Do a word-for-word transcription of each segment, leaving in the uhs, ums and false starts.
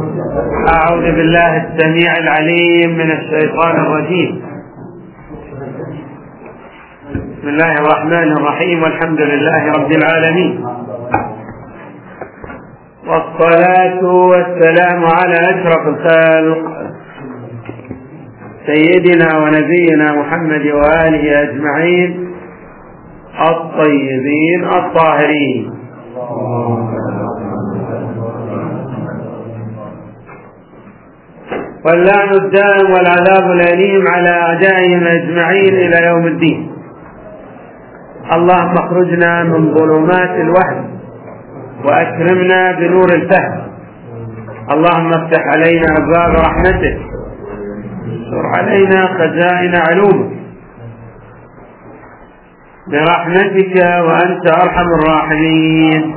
أعوذ بالله السميع العليم من الشيطان الرجيم. بسم الله الرحمن الرحيم، والحمد لله رب العالمين، والصلاة والسلام على أشرف الخلق سيدنا ونبينا محمد وآله أجمعين الطيبين الطاهرين. واللعن الدائم والعذاب الأليم على أعدائهم أجمعين إلى يوم الدين. اللهم اخرجنا من ظلمات الوهم وأكرمنا بنور الفهم. اللهم افتح علينا أبواب رحمتك، انشر علينا خزائن علومك برحمتك وأنت أرحم الراحمين.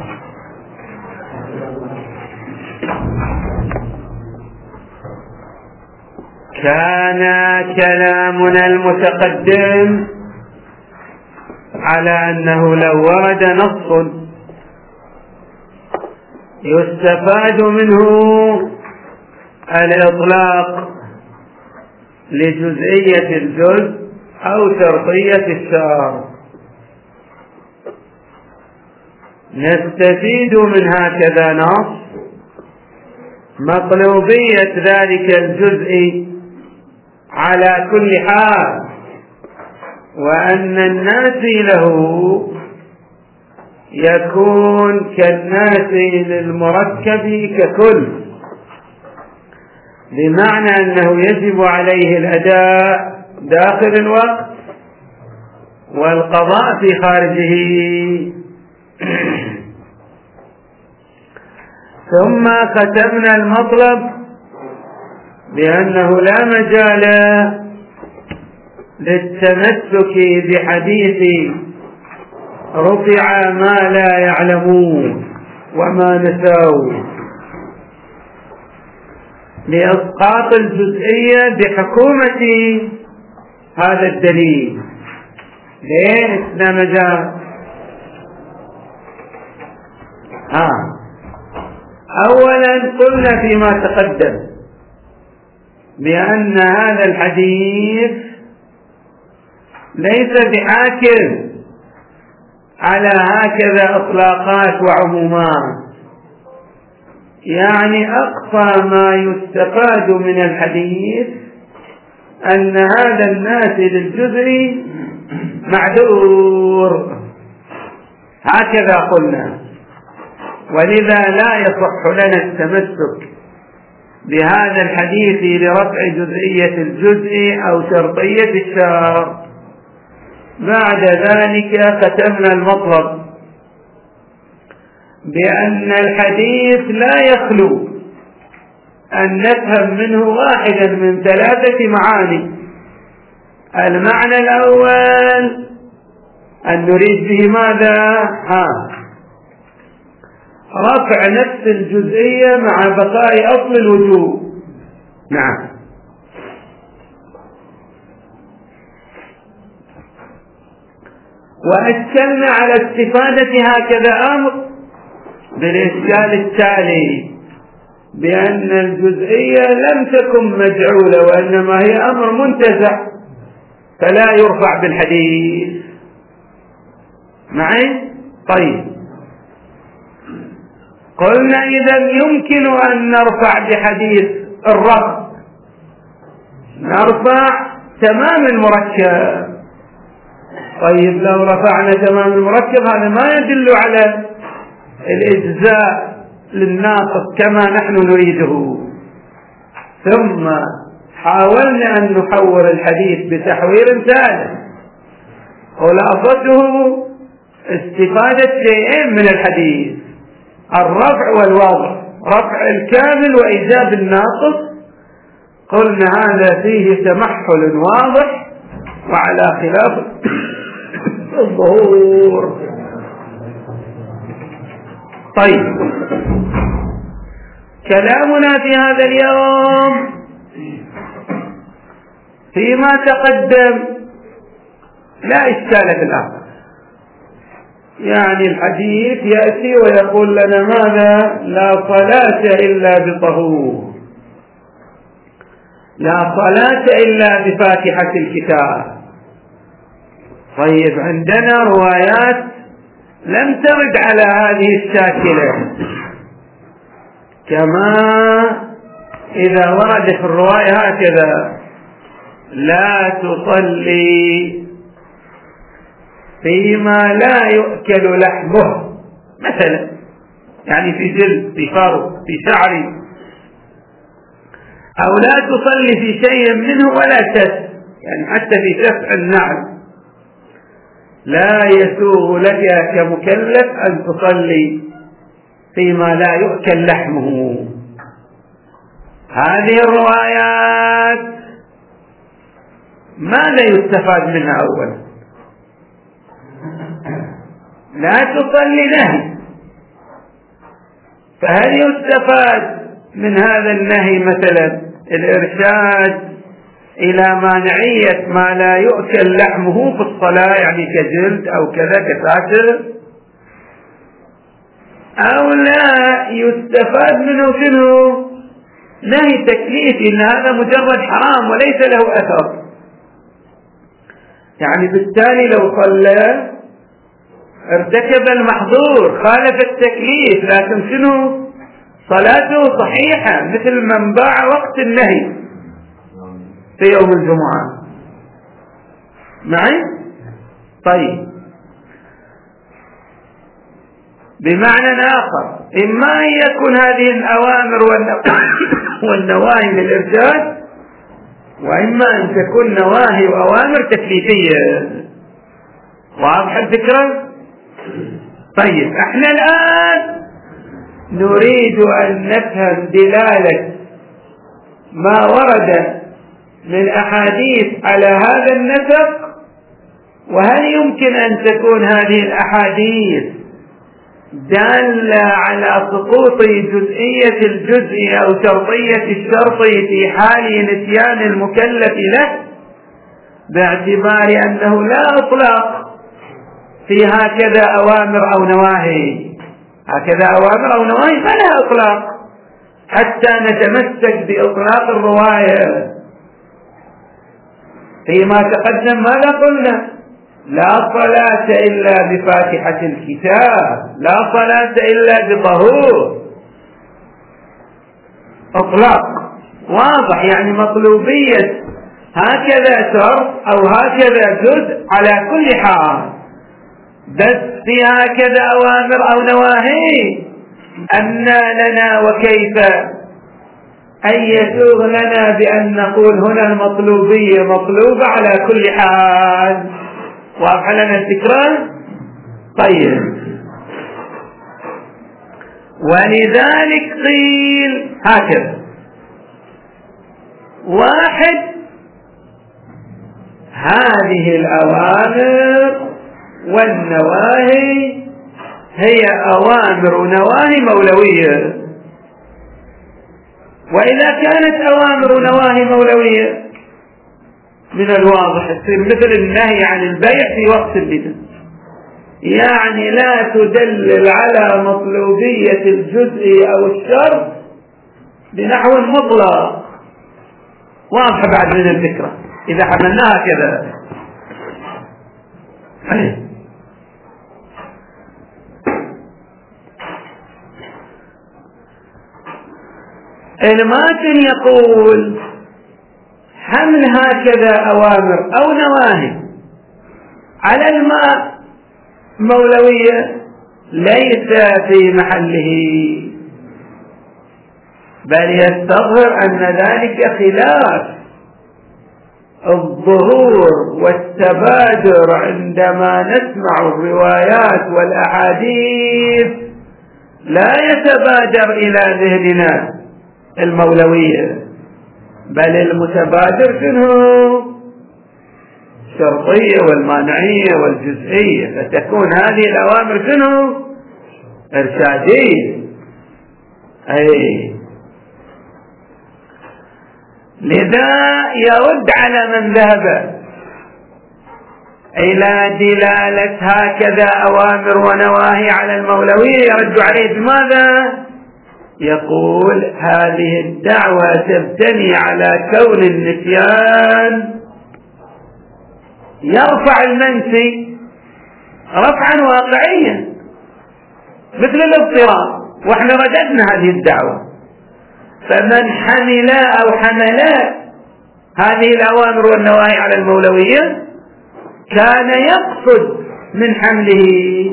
كان كلامنا المتقدم على أنه لو ورد نص يستفاد منه الإطلاق لجزئية الجزء أو شرطية الشرط، نستفيد من هكذا نص مطلوبية ذلك الجزء على كل حال، وأن الناسي له يكون كالناسي للمركب ككل، بمعنى أنه يجب عليه الأداء داخل الوقت والقضاء في خارجه. ثم ختمنا المطلب بأنه لا مجال للتمسك بحديث رفع ما لا يعلمون وما نسوا لإسقاط الجزئية بحكومة هذا الدليل. ليش لا مجال؟ ها أولا قلنا فيما تقدم بأن هذا الحديث ليس بحاكم على هكذا إطلاقات وعمومات، يعني أقصى ما يستفاد من الحديث أن هذا الناسي للجزء معذور، هكذا قلنا. ولذا لا يصح لنا التمسك بهذا الحديث لرفع جزئية الجزء أو شرطية الشرط. بعد ذلك ختمنا المطلب بأن الحديث لا يخلو أن نفهم منه واحدا من ثلاثة معاني. المعنى الأول أن نريد به ماذا؟ ها رفع نفس الجزئية مع بقاء أصل الوجوب. نعم. وأشكلنا على استفادة هكذا أمر بالإشكال التالي، بأن الجزئية لم تكن مجعولة وإنما هي أمر منتزع فلا يرفع بالحديث. معي؟ طيب، قلنا إذا يمكن أن نرفع بحديث الرفع، نرفع تمام المركب. طيب لو رفعنا تمام المركب هذا ما يدل على الإجزاء للناقص كما نحن نريده. ثم حاولنا أن نحول الحديث بتحويل ثالث، خلاصته استفادة شيئين من الحديث: الرفع والوضع، رفع الكامل وإيجاب الناقص. قلنا هذا فيه تمحل واضح وعلى خلاف الظهور. طيب، كلامنا في هذا اليوم فيما تقدم لا إشكال في الآخر، يعني الحديث يأتي ويقول لنا ماذا؟ لا صلاة إلا بطهور، لا صلاة إلا بفاتحة الكتاب. طيب عندنا روايات لم ترد على هذه الشاكلة، كما إذا ورد في الرواية هكذا: لا تصلي فيما لا يؤكل لحمه، مثلا يعني في جلد، في فرو، في شعر، أو لا تصلي في شيء منه ولا شف، يعني حتى في شفع النعل لا يسوغ لك كمكلف أن تصلي فيما لا يؤكل لحمه. هذه الروايات ماذا يستفاد منها؟ أولا لا تصلي نهي، فهل يستفاد من هذا النهي مثلا الإرشاد إلى مانعية ما لا يؤكل لحمه في الصلاة، يعني كجلد أو كذا كساتر، أو لا يستفاد منه شنو؟ نهي تكليفي، إن هذا مجرد حرام وليس له أثر، يعني بالتالي لو صلى ارتكب المحظور خالف التكليف، لكن شنو؟ صلاته صحيحة مثل من باع وقت النهي في يوم الجمعة. معي؟ طيب، بمعنى آخر، إما أن يكون هذه الأوامر والنواهي للإرشاد، وإما أن تكون نواهي وأوامر تكليفية. واضح الفكرة؟ طيب، احنا الآن نريد أن نفهم دلالة ما ورد من أحاديث على هذا النسق، وهل يمكن أن تكون هذه الأحاديث دالة على سقوط جزئية الجزء أو شرطية الشرط في حال نسيان المكلف له، باعتبار أنه لا إطلاق في هكذا أوامر أو نواهي، هكذا أوامر أو نواهي فلا إطلاق، حتى نتمسك بإطلاق الرواية. فيما تقدم ماذا قلنا؟ لا صلاة إلا بفاتحة الكتاب، لا صلاة إلا بطهور، إطلاق واضح، يعني مطلوبية هكذا شرط أو هكذا جزء على كل حال، بس في هكذا أوامر أو نواهي أن لنا وكيف أن يسوغ لنا بأن نقول هنا المطلوبية مطلوبة على كل حال. واضح لنا الفكرة؟ طيب، ولذلك قيل هكذا: واحد، هذه الأوامر والنواهي هي أوامر ونواهي مولوية، وإذا كانت أوامر ونواهي مولوية من الواضح تصير مثل النهي عن البيع في وقت البدء، يعني لا تدلل على مطلوبية الجزء أو الشرط بنحو مطلق. واضح بعد من الفكرة إذا حملناها كذا. الماتن يقول حمل هكذا أوامر أو نواهي على الماء مولوية ليس في محله، بل يستظهر أن ذلك خلاف الظهور والتبادر عندما نسمع الروايات والأحاديث، لا يتبادر إلى ذهننا المولوية، بل المتبادر شنو؟ الشرطية والمانعية والجزئية، فتكون هذه الأوامر شنو؟ إرشادية. أي لذا يرد على من ذهب إلى دلالة هكذا أوامر ونواهي على المولوية، يرد عليه بماذا؟ يقول هذه الدعوة تبتني على كون النسيان يرفع المنسي رفعا واقعيا مثل الاضطراب، واحنا رددنا هذه الدعوة. فمن حمل أو حمل هذه الأوامر والنواهي على المولوية كان يقصد من حمله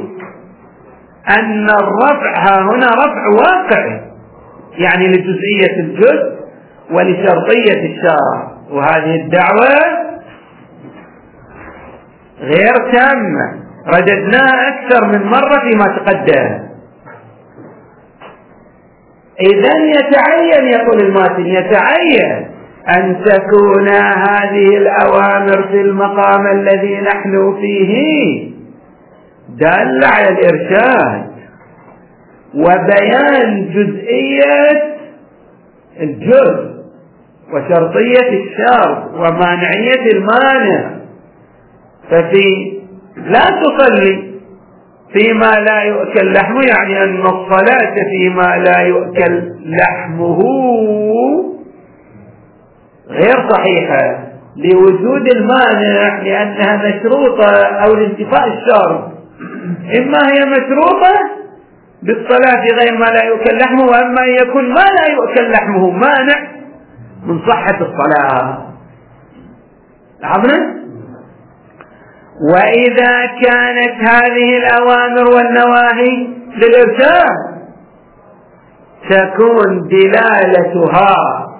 أن الرفع هنا رفع واقعي، يعني لجزئية الجزء ولشرطية الشرع، وهذه الدعوة غير تامة، رددناها أكثر من مرة فيما تقدم. إذن يتعين، يقول الماتن، يتعين أن تكون هذه الأوامر في المقام الذي نحن فيه دالة على الإرشاد وبيان جزئية الجزء وشرطية الشرط ومانعية المانع. ففي لا تصلي فيما لا يؤكل لحمه، يعني أن الصلاة فيما لا يؤكل لحمه غير صحيحة لوجود المانع، لأنها مشروطة أو لانتفاء الشرط. إما هي مشروطة بالصلاة غير ما لا يؤكل لحمه، وأما يكون ما لا يؤكل لحمه مانع من صحة الصلاة. لاحظنا؟ وإذا كانت هذه الأوامر والنواهي للإرشاد تكون دلالتها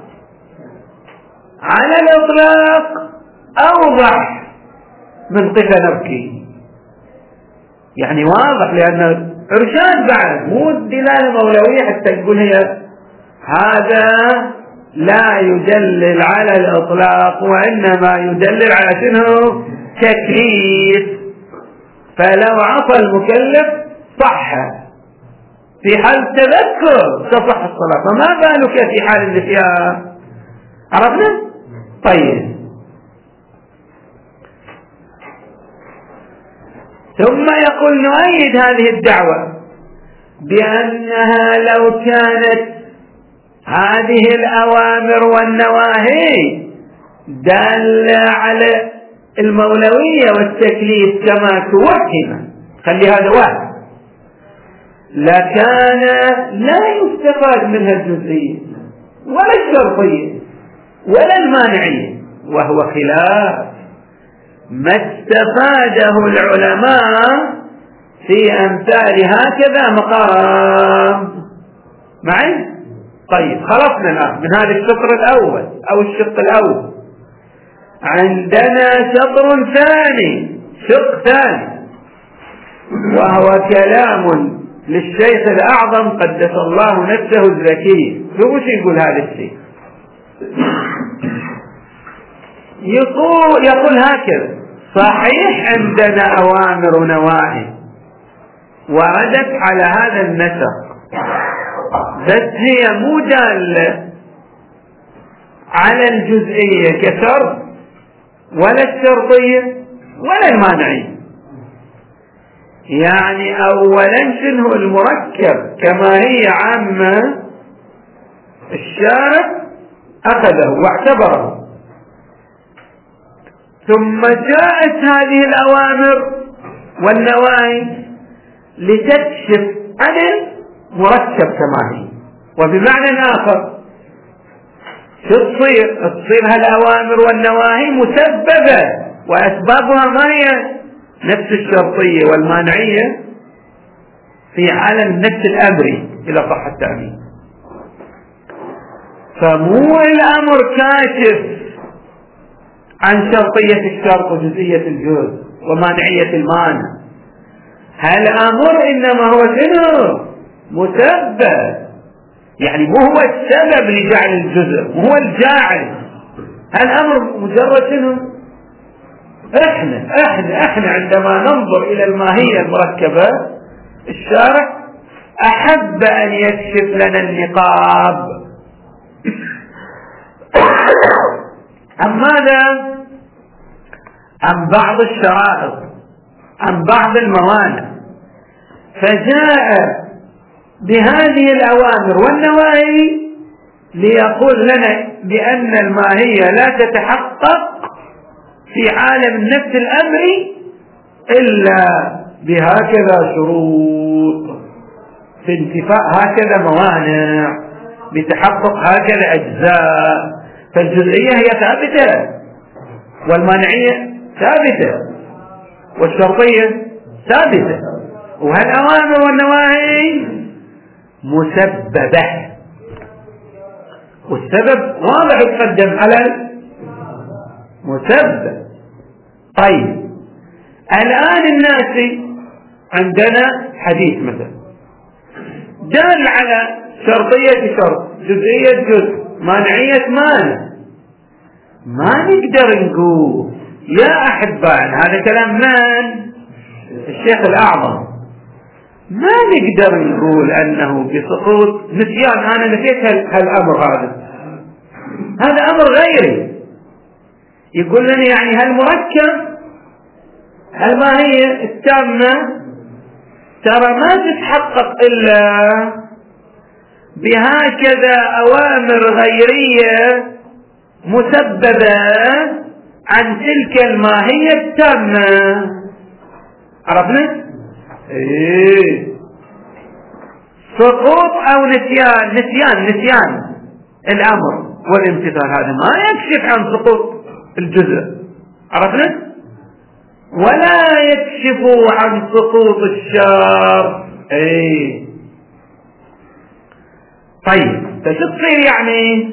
على الإطلاق أوضح من قف نبكي، يعني واضح، لأن إرشاد بعد مو دلالة مولوية حتى تقول هي هذا لا يدلل على الإطلاق، وإنما يدلل على شنو؟ تكليف. فلو عصى المكلف صح، في حال تذكر تصح الصلاة، فما بالك في حال النسيان؟ عرفنا؟ طيب، ثم يقول نؤيد هذه الدعوة بأنها لو كانت هذه الأوامر والنواهي دالة على المولوية والتكليف كما توهم، خلي هذا واحد، لكان لا يستفاد منها الجزئية ولا الشرطية ولا المانعية، وهو خلاف ما استفاده العلماء في أمثال هكذا مقام. معي؟ طيب، خلصنا الآن من هذا الشطر الأول أو الشق الأول. عندنا شطر ثاني، شق ثاني، وهو كلام للشيخ الأعظم قدس الله نفسه الزكي. شو وش يقول هذا الشيء؟ يقول, يقول هكذا: صحيح عندنا أوامر ونواهي وردت على هذا النسق، بس هي مو دالة على الجزئية كشرط ولا الشرطية ولا المانعية. يعني أولا شنو المركب كما هي عامة الشارع أخذه واعتبره، ثم جاءت هذه الأوامر والنواهي لتكشف عن المركب كما هي. وبمعنى آخر شو تصير؟ تصير هالأوامر والنواهي مسببة، وأسبابها ما هي نفس الشرطية والمانعية في عالم النفس الأمري إلى صح التأمين. فمو الأمر كاشف عن شرطية الشرط وجزئية الجزء ومانعية المانع، هالأمر إنما هو شنو؟ مسبب، يعني مو هو السبب لجعل الجزء، مو هو الجاعل. هالأمر مجرد شنو؟ احنا احنا احنا عندما ننظر إلى الماهية المركبة، الشارع أحب أن يكشف لنا النقاب. عن ماذا؟ عن بعض الشرائط، عن بعض الموانع، فجاء بهذه الأوامر والنواهي ليقول لنا بأن الماهية لا تتحقق في عالم النفس الأمري إلا بهكذا شروط، في انتفاء هكذا موانع، بتحقق هكذا أجزاء. فالجزئية هي ثابتة، والمانعية ثابتة، والشرطية ثابتة، وهالأوامر والنواهي مسببة، والسبب واضح يتقدم على المسبب. طيب الآن الناس عندنا حديث مثلا دال على شرطية شرط، جزئية جزء، مانعية مانع، ما نقدر نقول يا أحبان، هذا كلام من؟ الشيخ الأعظم، ما نقدر نقول أنه بسقوط نسيان أنا نسيت هالأمر، هذا هذا أمر غيري. يقول لنا يعني هالمركب الماهية التامة ترى ما تتحقق إلا بهكذا أوامر غيرية مسببة عن تلك الماهية التامة. عرفنا؟ إيه سقوط أو نسيان، نسيان نسيان الأمر والامتثال هذا ما يكشف عن سقوط الجزء، عرفنا؟ ولا يكشف عن سقوط الشر. ايه طيب فشو تصير يعني؟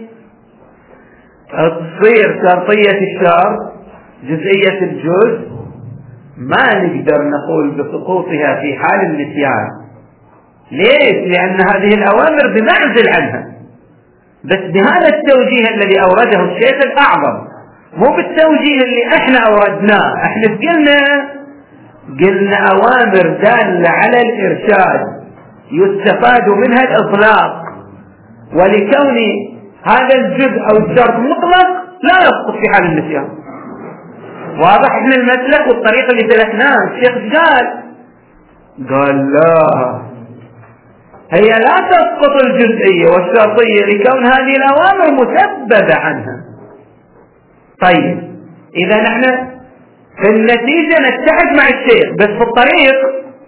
تصير شرطية الشر جزئية الجزء ما نقدر نقول بسقوطها في حال النسيان. ليش؟ لأن هذه الأوامر بمعزل عنها، بس بهذا التوجيه الذي أورده الشيخ الأعظم، مو بالتوجيه اللي احنا اوردناه. احنا قلنا قلنا اوامر دالة على الارشاد يستفاد منها الاطلاق، ولكون هذا الجزء او الشرط مطلق لا يسقط في حال النسيان. واضح؟ احنا المسلك والطريقة اللي سلكناه الشيخ قال قال لا، هي لا تسقط الجزئية والشرطية لكون هذه الاوامر مسببة عنها. طيب إذا نحن في النتيجة نتحد مع الشيخ، بس في الطريق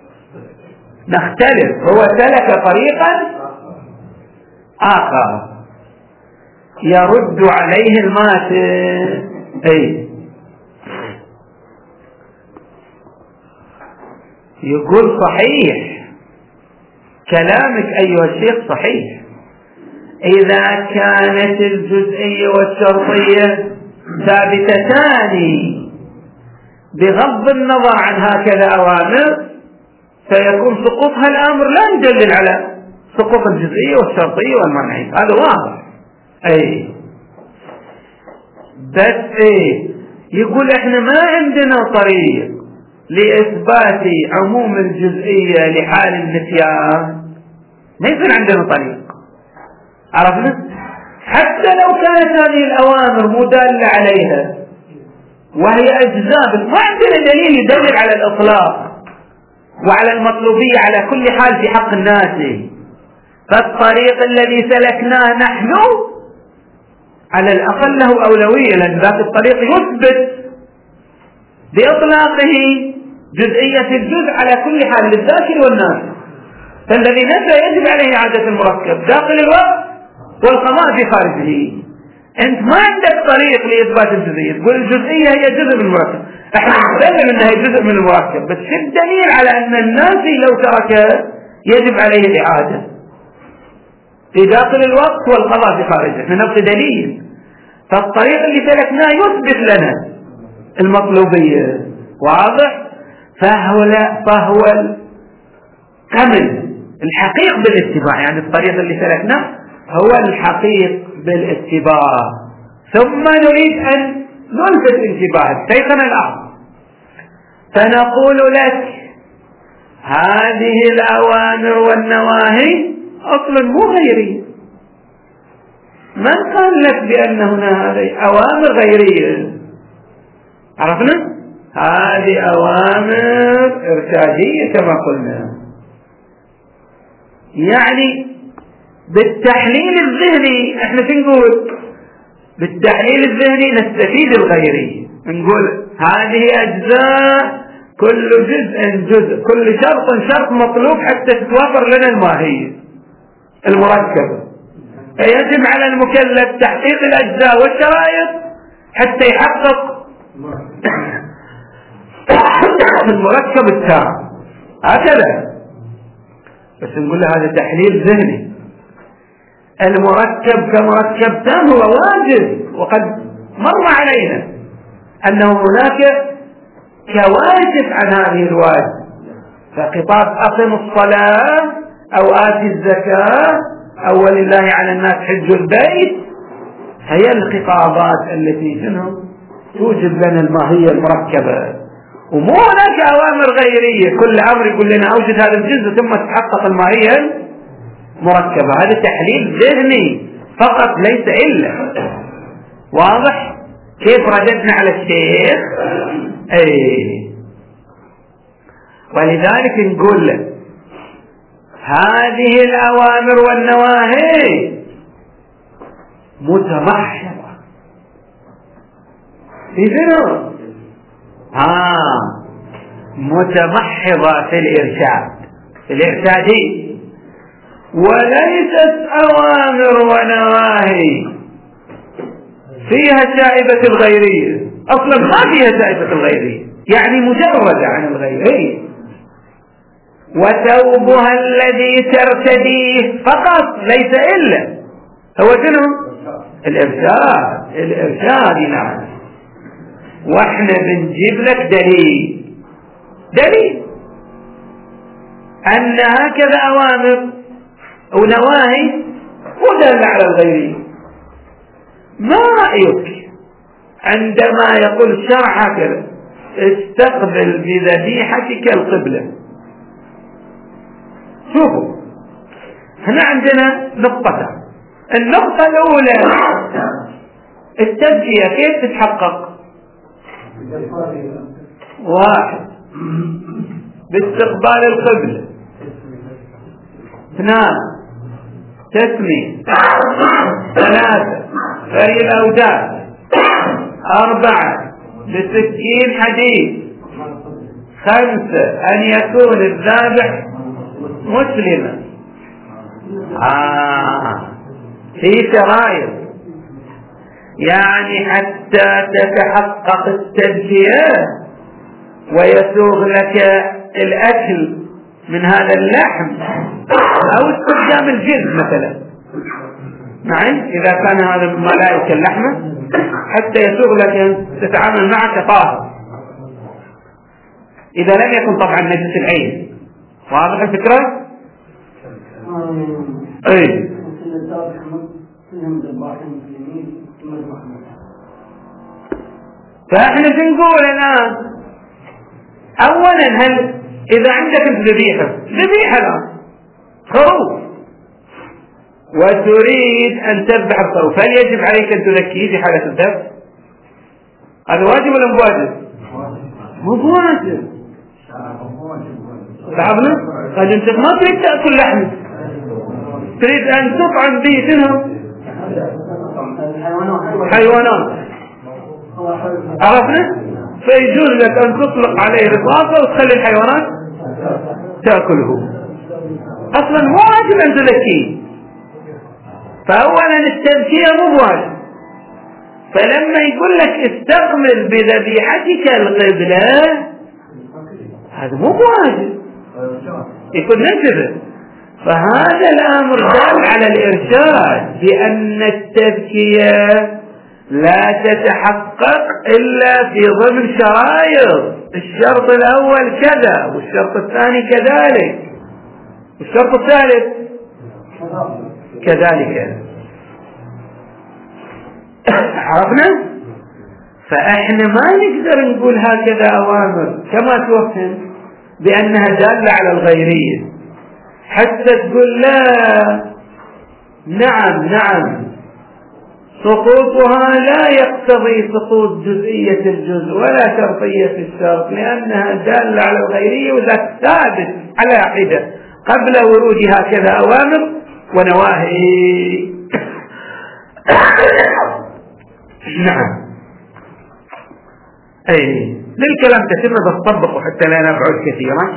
نختلف. هو سلك طريقا آخر يرد عليه الماتن. أي يقول صحيح كلامك أيها الشيخ، صحيح إذا كانت الجزئية والشرطية ثابتتان بغض النظر عن هكذا أوامر، فيكون سقوطها الأمر لا يدلل على سقوط الجزئية والشرطية والمانعية، هذا واضح. أي بس إيه يقول إحنا ما عندنا طريق لإثبات عموم الجزئية لحال النسيان، ما يصير عندنا طريق. عرفنا؟ حتى لو كانت هذه الأوامر مدالة عليها وهي أجزاء، بس ما عندنا دليل يدلل على الإطلاق وعلى المطلوبية على كل حال في حق الناس. فالطريق الذي سلكناه نحن على الأقل له أولوية، لأن ذاك الطريق يثبت بإطلاقه جزئية الجزء على كل حال للذاكر والناس. فالذي نسى يجب عليه إعادة المركب داخل الوقت والقضاء في خارجه. أنت ما عندك طريق لإثبات الجزئية، تقول الجزئية هي جزء من المركب، احنا نسلم أنها جزء من المركب، بس شو الدليل على أن الناسي لو ترك يجب عليه الإعادة في داخل الوقت والقضاء في خارجه؟ احنا نبقي دليل. فالطريق اللي سلكناه يثبت لنا المطلوبية. واضح؟ فهو لا فهو الكمل الحقيق بالاتباع، يعني الطريق اللي سلكناه هو الحقيق بالاتباع. ثم نريد أن نلفت انتباه شيخنا الأعظم فنقول لك هذه الأوامر والنواهي أصلا مو غيرية. من قال لك بأن هنا هذه أوامر غيرية؟ عرفنا؟ هذه أوامر إرشادية كما قلنا. يعني بالتحليل الذهني احنا نقول بالتحليل الذهني نستفيد الغيرية، نقول هذه أجزاء كل جزء جزء، كل شرط شرط مطلوب حتى تتوفر لنا الماهية المركبة. فيجب على المكلف تحقيق الأجزاء والشرائط حتى يحقق المركب التام. هكذا بس نقول له هذا تحليل ذهني. المركب كمركب تام هو واجب، وقد مر علينا أنه هناك كواجب عن هذه الواجب. فخطاب أقم الصلاة أو آتي الزكاة أو ولله على الناس حج البيت هي الخطابات التي شنو توجب لنا الماهية المركبة، ومو هناك أوامر غيرية كل أمر يقول لنا أوجد هذا الجزء ثم تحقق الماهية المركبة. هذا تحليل ذهني فقط ليس إلا. واضح كيف رددنا على الشيخ؟ أي ولذلك نقول له هذه الأوامر والنواهي متمحضة في شنو؟ ها متمحضة في الإرشاد، في الإرشادي، وليست أوامر ونواهي فيها شائبة الغيرية. أصلا ما فيها شائبة الغيرية، يعني مجردة عن الغيرية. وثوبها الذي ترتديه فقط ليس إلا هو شنو؟ الإرشاد. الإرشاد نعم. واحنا بنجيب لك دليل دليل أن هكذا أوامر ونواهي ودل على الغيرية. ما رأيك عندما يقول الشرع هكذا استقبل بذبيحتك القبلة؟ شوفوا هنا عندنا نقطة. النقطة الأولى التزكية كيف تتحقق؟ واحد باستقبال القبلة، اثنان تسمية، ثلاثة فري الأوداد، أربعة بسكين حديد، خمسة أن يكون الذابح مسلما. آه في شرائط، يعني حتى تتحقق التزكية ويسوغ لك الأكل من هذا اللحم أو استخدام الجلد مثلا، نعم إذا كان هذا مما لا يأكل لحمه، حتى يسوغ لك أن تتعامل معك طاهر، إذا لم يكن طبعا نجس العين. واضح الفكرة؟ أي فاحنا نقول الآن أولا هل إذا عندك ذبيحة ذبيحة الآن خروف وتريد أن تذبح الخروف، هل يجب عليك أن تذكيه في حالة الذبح؟ هذا واجب ولا مو واجب؟ مو واجب. تعرفنا؟ قد أنت ما تريد تأكل لحمه، تريد أن تطعم به شنو؟ حيوانات. عرفنا؟ فيجوز لك أن تطلق عليه رصاصة وتخلي الحيوانات تأكله. أصلا مو واجب أن تذكيه. فأولا التذكية مو واجب. فلما يقول لك استقبل بذبيحتك القبلة هذا مو واجب، يكون ننتبه. فهذا الأمر دال على الإرشاد بأن التذكية لا تتحقق إلا في ضمن شرائط. الشرط الأول كذا والشرط الثاني كذلك والشرط الثالث كذلك. عرفنا؟ فإحنا ما نقدر نقول هكذا أوامر كما توهم بأنها دالة على الغيرية حتى تقول لا نعم نعم سقوطها لا يقتضي سقوط جزئية الجزء ولا شرطية الشرط، لأنها دالة على الغيرية وذات ثابت على حدة قبل ورود هكذا أوامر ونواهي. نعم. أي للكلام تتم تطبق حتى لا نبعد كثيرا.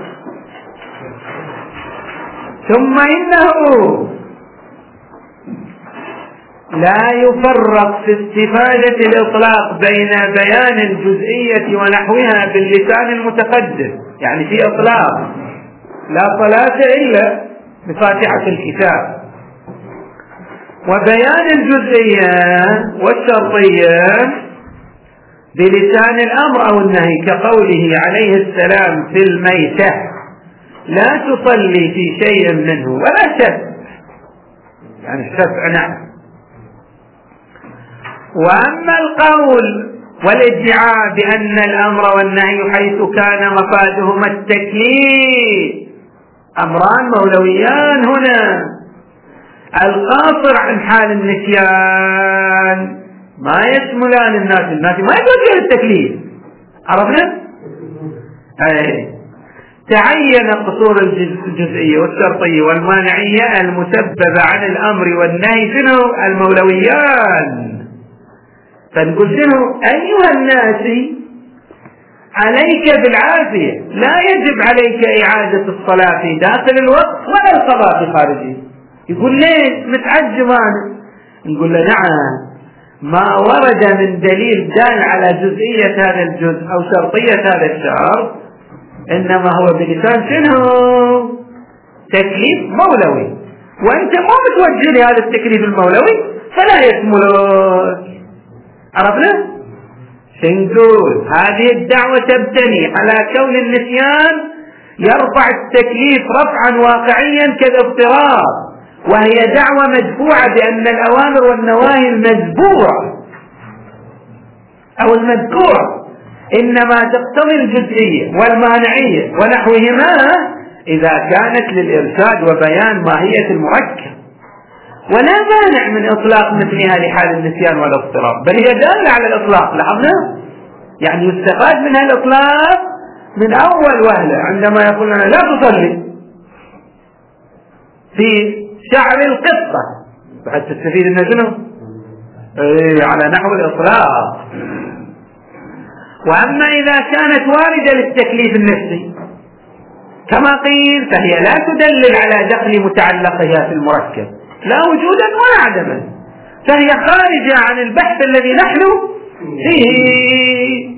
ثم إنه لا يفرق في استفادة الإطلاق بين بيان الجزئية ونحوها باللسان المتقدم، يعني في إطلاق لا صلاة إلا بفاتحة الكتاب، وبيان الجزئية والشرطية بلسان الأمر أو النهي، كقوله عليه السلام في الميتة لا تصلي في شيء منه ولا شفع، يعني الشفع نعم. وأما القول والادعاء بأن الأمر والنهي حيث كان مفادهما التكليف، أمران مولويان هنا، القاصر عن حال النسيان ما يشملان الناس، الناس ما يتوجه التكليف، عرفنا؟ أي تعين قصور الجزئية والشرطية والمانعية المسببة عن الأمر والنهي شنو؟ المولويان. فنقول شنو؟ أيها الناس عليك بالعافية، لا يجب عليك إعادة الصلاة في داخل الوقت ولا القضاء في خارجه. يقول ليه متعجب أنا؟ نقول له نعم، ما ورد من دليل دال على جزئية هذا الجزء أو شرطية هذا الشرط إنما هو بلسان شنو؟ تكليف مولوي، وأنت مو متوجه لهذا التكليف المولوي فلا يشملك. عرفنا؟ شنقول هذه الدعوة تبتني على كون النسيان يرفع التكليف رفعا واقعيا كالاضطراب، وهي دعوة مدفوعة بأن الأوامر والنواهي المذبوعة أو المذكورة إنما تقتضي الجزئية والمانعية ونحوهما إذا كانت للإرشاد وبيان ماهية المركب، ولا مانع من إطلاق مثلها لحال النسيان والاضطراب، بل هي دالة على الإطلاق. لاحظنا؟ يعني يستفاد منها الإطلاق من أول وهلة عندما يقول لنا لا تصلي في شعر القطة، بعد تستفيد انه شنو؟ ايه على نحو الإطلاق. وأما إذا كانت واردة للتكليف النفسي كما قيل فهي لا تدلل على دخل متعلقها في المركب لا وجودا ولا عدما، فهي خارجة عن البحث الذي نحن فيه.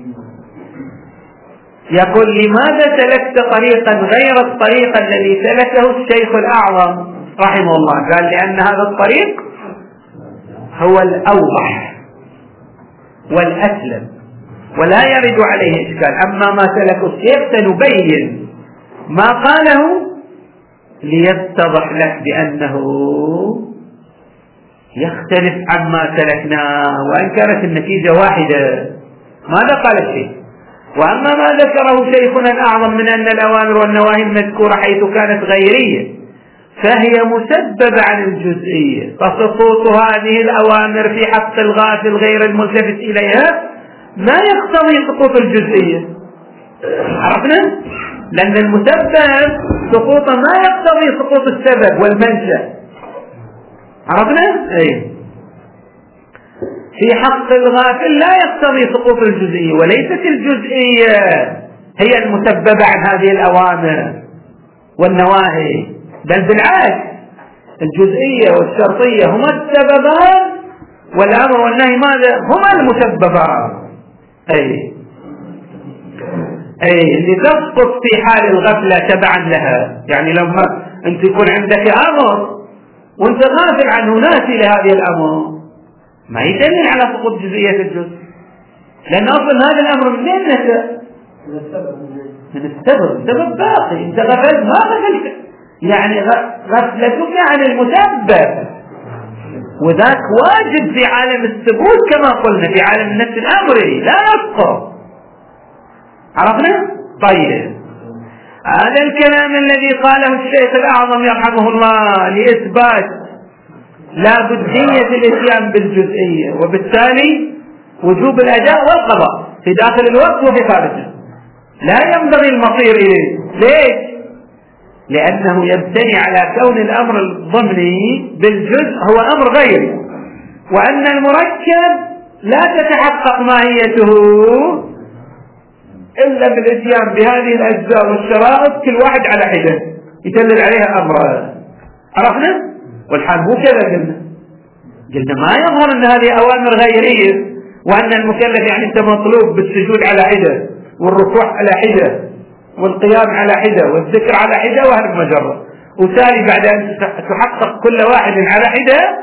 يقول لماذا سلكت طريقا غير الطريق الذي سلكه الشيخ الأعظم رحمه الله؟ قال لأن هذا الطريق هو الأوضح والأسلم ولا يرد عليه إشكال. أما ما سلكه الشيخ سنبين ما قاله ليتضح لك بأنه يختلف عما سلكناه، وإن كانت النتيجة واحدة. ماذا قال الشيخ؟ وأما ما ذكره شيخنا الأعظم من أن الأوامر والنواهي المذكورة حيث كانت غيرية فهي مسببة عن الجزئية، فسقوط هذه الأوامر في حق الغافل غير الملتفت إليها ما يقتضي سقوط الجزئية. عرفنا؟ لأن المسبب سقوطه ما يقتضي سقوط السبب والمنشأ. عرفنا؟ أي في حق الغافل لا يقتضي سقوط الجزئية، وليست الجزئية هي المسببة عن هذه الأوامر والنواهي، بل بالعكس الجزئية والشرطية هما السببان والأمر والنهي ماذا؟ هما المسببان. أي أي اللي تسقط في حال الغفلة تبعا لها، يعني لما أنت يكون عندك أمر وأنت غافل عنه ناسي لهذه الأمر ما يدلل على سقوط جزئية الجزء، لأن أصلا هذا الأمر منين نشأ؟ من السبب. السبب باقي، أنت غفلت ما غفلت، يعني غفلتك عن المسبب، وذاك واجب في عالم الثبوت كما قلنا، في عالم النفس الأمري لا يسقط. عرفنا؟ طيب هذا الكلام الذي قاله الشيخ الأعظم يرحمه الله لإثبات لا بدية الاتيان بالجزئية، وبالتالي وجوب الأداء والقضاء في داخل الوقت وفي خارجه، لا ينبغي المصير إليه. ليش؟ لأنه يبتني على كون الأمر الضمني بالجزء هو أمر غيري، وأن المركب لا تتحقق ماهيته إلا بالاتيان بهذه الأجزاء والشرائط كل واحد على حدة يدلل عليها أمره. عرفنا؟ والحال مو كذا، قلنا قلنا ما يظهر أن هذه أوامر غيرية، وأن المكلف يعني أنت مطلوب بالسجود على حدة والركوع على حدة والقيام على حدة والذكر على حدة وهذا مجرد، وتالي بعد أن تحقق كل واحد على حدة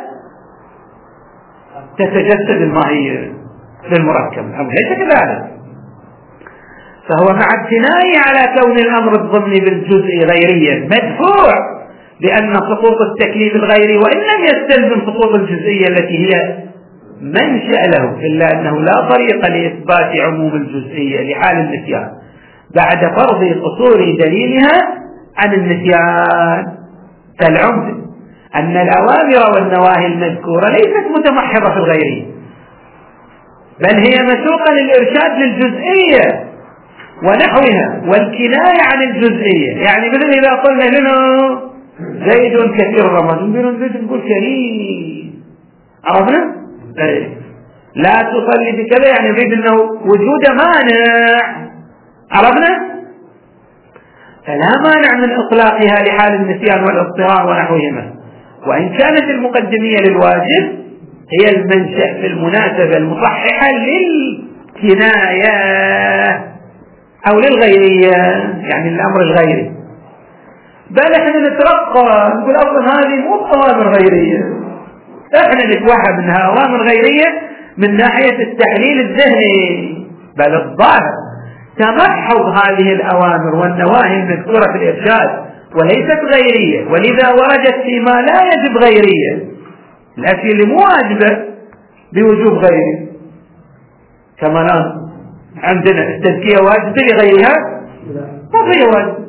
تتجسد الماهية للمركب. ليس كذلك، فهو مع ابتنائه على كون الأمر الضمني بالجزء غيريا مدفوع بأن سقوط التكليف الغيري وإن لم يستلزم سقوط الجزئية التي هي منشأ له، إلا أنه لا طريق لإثبات عموم الجزئية لحال النسيان بعد فرض قصور دليلها عن النسيان. كالعمد أن الأوامر والنواهي المذكورة ليست متمحضة في الغيرية، بل هي مسوقة للإرشاد للجزئية ونحوها والكناية عن الجزئية. يعني مثل إذا قلنا لنا زيد كثير رمضان نقول زيد نقول كريم، عرفنا؟ لا تصلي بكذا يعني يريد أنه وجود مانع، عرفنا؟ فلا مانع من إطلاقها لحال النسيان والاضطرار ونحوهما، وإن كانت المقدمية للواجب هي المنشأ في المناسبة المصححة للكناية أو للغيرية، يعني الأمر الغيري. بل احنا نترقى نقول أصلا هذه مو أوامر غيرية، احنا نتوهم انها أوامر غيرية من ناحية التحليل الذهني، بل الظاهر تمحض هذه الأوامر والنواهي المذكورة في الإرشاد وليست غيرية، ولذا وردت فيما لا يجب غيرية، الأشياء اللي مو واجبة بوجوب غيري. كما الآن عندنا التزكية واجبة لغيرها ما هي واجب،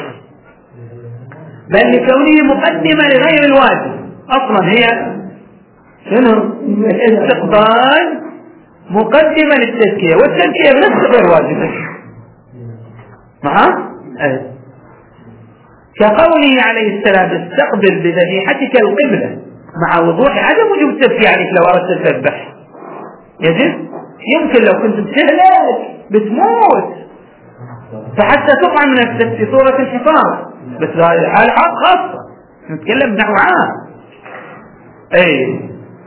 بل لكونه مقدمة لغير الواجب. أصلا هي شنو؟ الاستقبال مقدمة للتزكية، والتزكية بنفسها غير واجبة. معه؟ أه. كقوله عليه السلام استقبل بذبيحتك القبلة، مع وضوح عدم وجوب التزكية عليك لو أردت تذبح يجب. يمكن لو كنت بتهلك بتموت فحتى تقع من نفسك في صورة الحفاظ، بس هذه الحالة خاصة نتكلم نحو عام. اي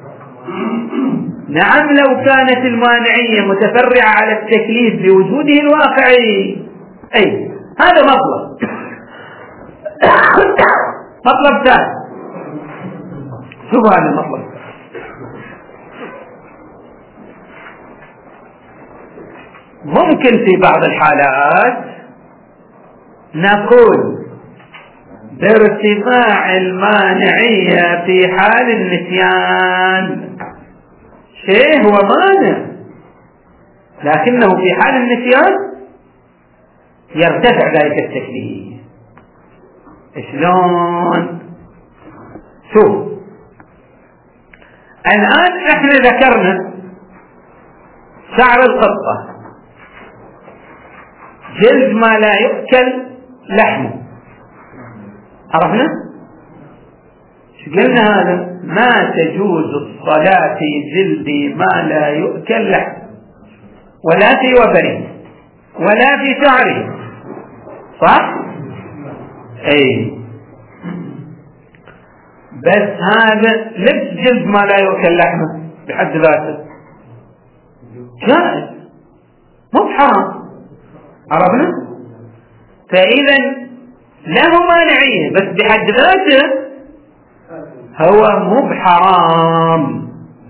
نعم، لو كانت المانعية متفرعة على التكليف بوجوده الواقعي، اي هذا مطلب. مطلب ثاني، شوف هذا المطلب، ممكن في بعض الحالات نقول بارتفاع المانعية في حال النسيان شيء هو مانع، لكنه في حال النسيان يرتفع ذلك التكليف. شلون؟ شوف الآن احنا ذكرنا شعر القطة جلد ما لا يؤكل لحمه، عرفنا؟ شو قلنا؟ هذا ما تجوز الصلاة في جلد ما لا يؤكل لحمه ولا في وبره ولا في شعره، صح؟ اي بس هذا لبس جلد ما لا يؤكل لحمه بحد ذاته جائز مو حرام، عرفنا؟ فإذا له مانعية بس بحد ذاته هو مو بحرام،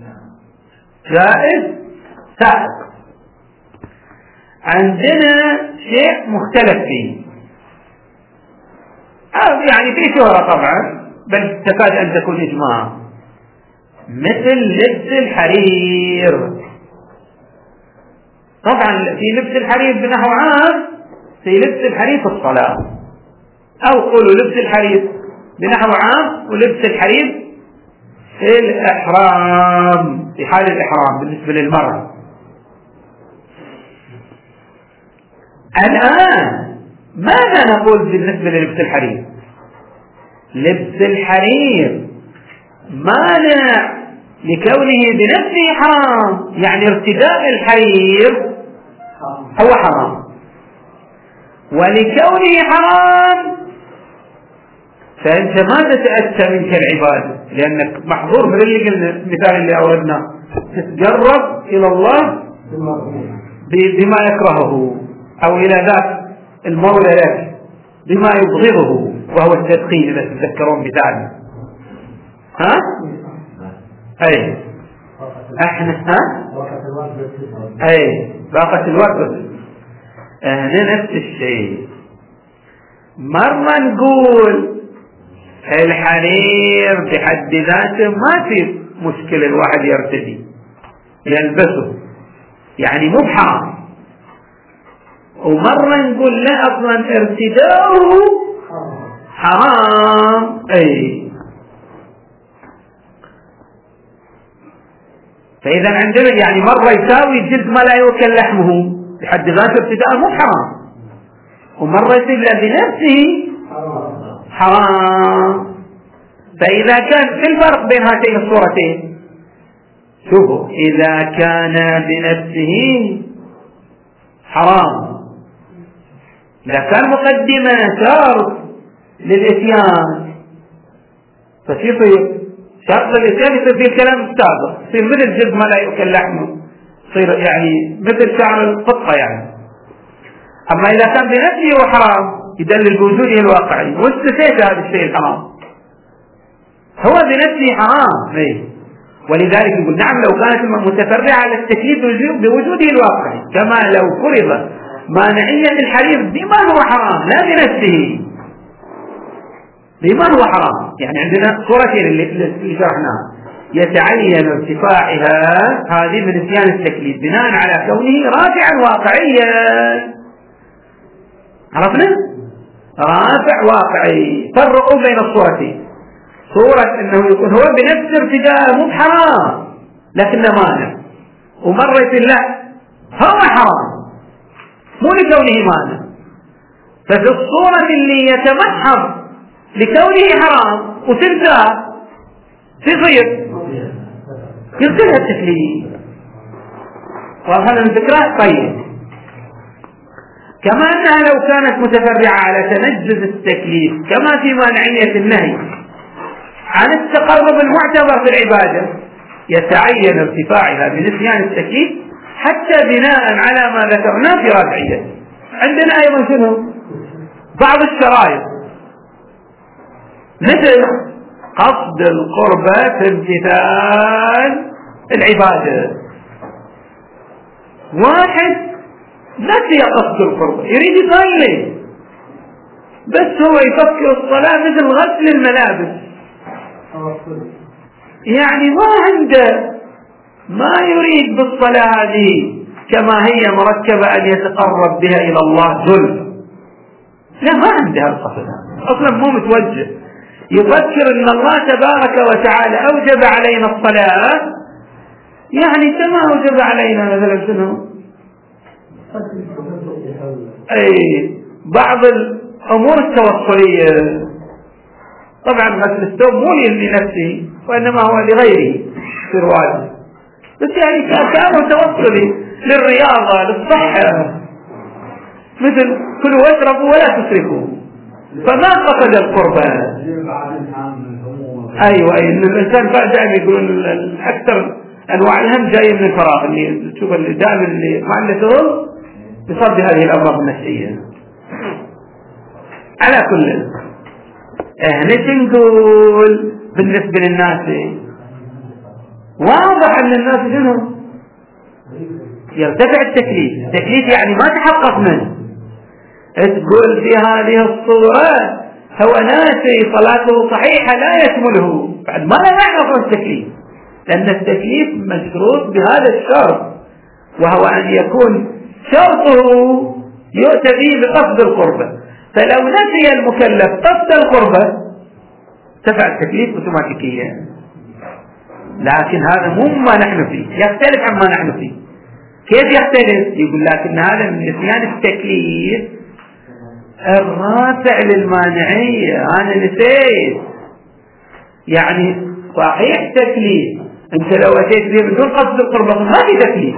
جائز سائق. عندنا شيء مختلف فيه، يعني فيه شهرة طبعا بل تكاد أن تكون إجماع، مثل لبس الحرير. طبعا في لبس الحرير بنحو عام، في لبس الحرير في الصلاة، أو قولوا لبس الحرير بنحو عام ولبس الحرير الإحرام، في حال الإحرام بالنسبة للمرأة. الآن ماذا نقول بالنسبة للبس الحرير؟ لبس الحرير مانع لكونه بنفسه حرام، يعني ارتداء الحرير هو حرام، ولكونه حرام فأنت ما تتأتى منك العبادة، لأنك محظور من اللي قلنا المثال اللي أوردناه، تتقرب إلى الله بما يكرهه أو إلى ذات المولى لك بما يبغضه، وهو التدخين إذا تتذكرون مثال. ها؟ أي احنا ها؟ أي باقة الوقت. احنا نفس الشيء، مرة نقول الحرير بحد ذاته ما في مشكلة الواحد يرتدي يلبسه، يعني مو بحرام، ومرة نقول لا أصلا ارتداؤه حرام. أي فإذا عندنا يعني مرة يساوي جلد ما لا يؤكل لحمه بحد ذاته ارتداء مو حرام، ومرة يصير بنفسه حرام. فإذا كان في الفرق بين هاتين الصورتين، شوفوا، إذا كان بنفسه حرام، إذا كان مقدمة شرط للإتيان فشيطير شرط للإتيان يصير فيه الكلام السابق، يصير مثل جلد ما لا يؤكل لحمه، يصير يعني مثل شعر القطة يعني. أما إذا كان بنفسه هو حرام يدلل بوجوده الواقعي، واستثيت هذا الشيء الحرام هو بنفسه حرام. إيه؟ ولذلك يقول نعم لو كانت متفرعة على التكليف بوجوده الواقعي، كما لو فرض مانعية الحرير بما هو حرام لا بنفسه، بما هو حرام. يعني عندنا صورتين اللي شرحناها، يتعين ارتفاعها هذه من نسيان التكليف بناء على كونه رافعا واقعيا. عرفنا؟ رافع واقعي. فرقوا بين الصورتين، صورة انه يكون هو بنفس ارتداء مو حرام لكنه مانع، ومرة لا هو حرام مو لكونه مانع. ففي الصورة اللي يتمحض لكونه حرام وترجع تصير يصير التكليف. وهذا الفكرة طيب. كما أنها لو كانت متفرعة على تنجز التكليف كما في مانعية النهي عن التقرب المعتبر في العبادة، يتعين ارتفاعها بنسيان التكليف حتى بناء على ما ذكرناه في رافعية. عندنا أيضا شنو؟ بعض الشرائط مثل قصد القربة في امتثال العبادة. واحد نسي قصد القربة يريد يصلي، بس هو يفكر الصلاة مثل غسل الملابس، يعني ما عنده ما يريد بالصلاة هذه كما هي مركبة أن يتقرب بها إلى الله ذل، لا ما عنده القصد، أصلا مو متوجه، يفكر أن الله تبارك وتعالى أوجب علينا الصلاة، يعني كما أوجب علينا مثلا شنو أي بعض الأمور التوصلية. طبعا غسل الثوب مو لنفسه وإنما هو لغيره في الواجب، بس يعني كأنه توصلي للرياضة للصحة، مثل كلوا واشربوا ولا تسرفوا، فما قصد القربان. أيوة أي إن الإنسان دائما يقولون أكثر أنواع الهم جاية من الفراغ، اللي تشوف اللي دائما اللي ما عنده شغل يصاب بهذه الأمراض النفسية. على كل احنا نقول بالنسبة للناس واضح أن الناس شنو يرتفع التكليف، التكليف يعني ما تحقق منه، تقول في هذه الصورة هو ناسي صلاته صحيحة لا يشمله، بعد ما لا يعرف التكليف، لأن التكليف مشروط بهذا الشرط، وهو أن يكون شرطه يؤتى به بقصد القربة. فلو نسي المكلف قصد القربة ارتفع التكليف اوتوماتيكيا. لكن هذا مو ما نحن فيه، يختلف عما نحن فيه. كيف يختلف؟ يقول لكن هذا من نسيان التكليف الرافع للمانعية. أنا نسيت، يعني صحيح تكليف أنت لو أتيت به بدون قصد القربة ما في تكليف.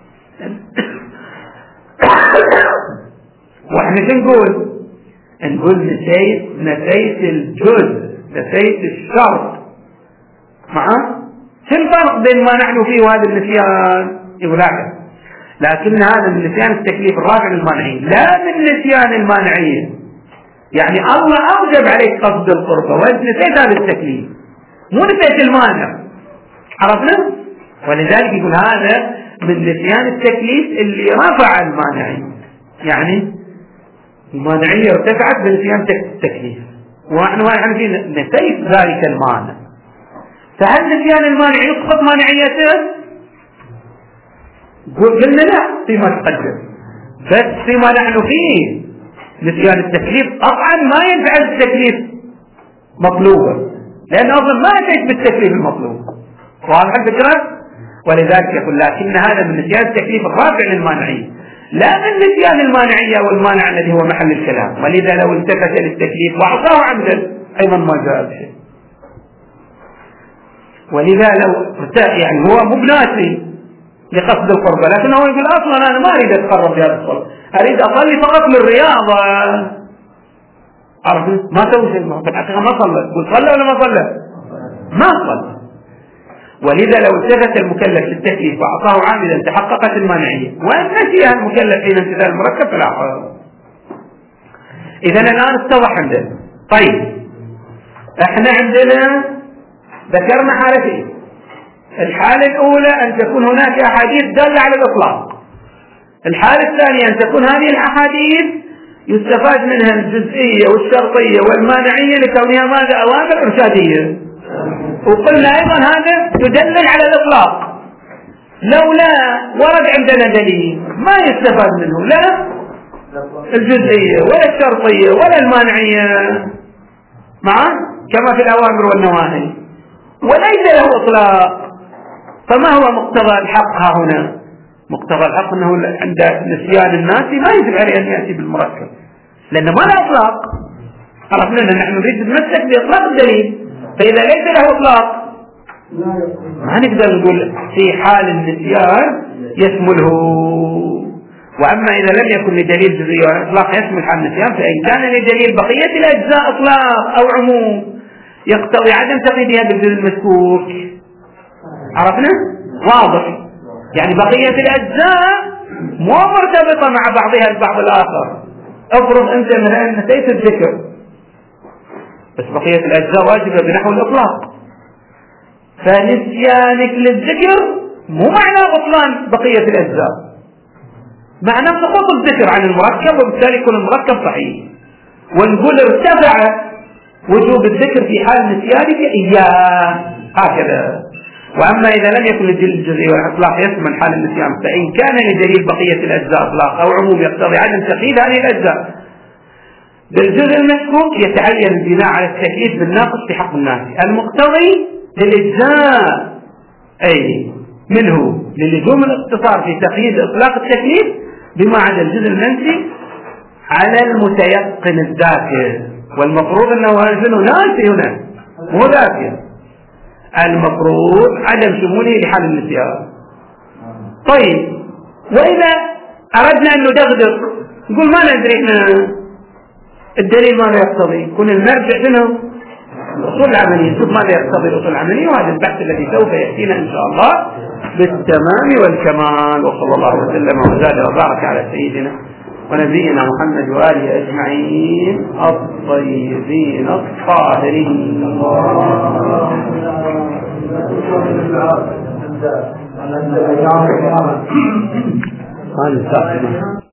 وإحنا شو نقول؟ نقول نسيت نسيت الجزء، نسيت الشرط. معه؟ شو الفرق بين ما نحن فيه وهذا النسيان؟ يقول هذا لكن هذا من نسيان التكليف الرافع للمانعية لا من نسيان المانعية. يعني الله أوجب عليك قصد القربة وأنت نسيت هذا التكليف، مو نسيت المانع. عرفنا؟ ولذلك يقول هذا من نسيان التكليف اللي رفع المانعية، يعني المانعية ارتفعت بنسيان التكليف ونحن نحن نسيت ذلك المانع. فهل نسيان المانع يسقط مانعيته؟ قلنا لا فيما تقدم، بس فيما نحن فيه نسيان التكليف طبعا ما ينفع التكليف مطلوبا، لأن أصلا ما أتيت بالتكليف المطلوب. واضح الفكرة؟ ولذلك يقول لكن هذا من نسيان التكليف الرافع للمانعية لا من نسيان المانعية والمانع الذي هو محل الكلام. ولذا لو التفت للتكليف وأعطاه عمدا أيضا ما جاء بشيء. ولذا لو يعني هو مو بناسي لقصد القربة، لكنه يقول أصلا أنا ما أريد أتقرب بهذا الصلاة، أريد أصلي فقط للرياضة. عرفت؟ ما سوي شيء، ما بالحقيقة ما صلى. قل صلى ولا ما صلى؟ ما صلى. ولذا لو التفت المكلف للتكليف وأعطاه عاملا تحققت المانعية، وأن نسيها المكلف حين امتثال المركب فلا حرج. إذا الآن اتضح عندنا. طيب احنا عندنا ذكرنا حالتين. الحالة الأولى أن تكون هناك أحاديث دالة على الإطلاق. الحالة الثانية أن تكون هذه الأحاديث يستفاد منها الجزئية والشرطية والمانعية لكونها ماذا؟ أوامر إرشادية. وقلنا أيضا هذا تدلل على الإطلاق، لولا ورد عندنا دليل ما يستفاد منه لا الجزئية ولا الشرطية ولا المانعية معا كما في الأوامر والنواهي، وليس له إطلاق. فما هو مقتضى الحق ها هنا؟ مقتضى الحق أنه عند نسيان الناس ما يجب عليه أن يأتي بالمركب لأنه ما له إطلاق. عرفنا أن نحن نريد نتمسك بإطلاق الدليل، فإذا ليس له إطلاق ما نقدر نقول في حال النسيان يشمله. وأما إذا لم يكن لدليل جزئي وإطلاق يشمل حال النسيان، فإن كان لدليل بقية الأجزاء إطلاق أو عموم يقتضي عدم تقييدها بالجزء المسكوك. عرفنا؟ واضح. يعني بقية الأجزاء مو مرتبطة مع بعضها البعض الآخر. افرض أنت مثلا نسيت الذكر، بس بقية الأجزاء واجبة بنحو الإطلاق، فنسيانك للذكر مو معنى بطلان بقية الأجزاء، معنى سقوط الذكر عن المركب، وبالتالي يكون المركب صحيح. ونقول ارتفع وجوب الذكر في حال نسيانك إياه هكذا. وأما إذا لم يكن الدليل الجزئي والإطلاق يشمل حال النسيان، فإن كان لدليل بقية الأجزاء إطلاق أو عموم يقتضي عدم تقييد هذه الأجزاء بالجزء المشكوك، يتعين البناء على التكليف بالناقص في حق الناس المقتضي للإجزاء أي منه للزوم الاقتصار في تقييد إطلاق التكليف بما عدا الجزء المنسي على المتيقن الذاكر. والمفروض أنه هذا ناسي هنا مو ذاكر، المفروض عدم شموله لحال النسيان. طيب وإذا أردنا أن ندغدغ نقول ما ندري إحنا الدليل ماذا يقتضي، كن المرجع شنو؟ الأصول العملية، نشوف ماذا يقتضي الأصول العملية، وهذا البحث الذي سوف يأتينا إن شاء الله بالتمام والكمال. وصلى الله وسلم وزاد وبارك على سيدنا ونبينا محمد وآله أجمعين الطيبين الطاهرين.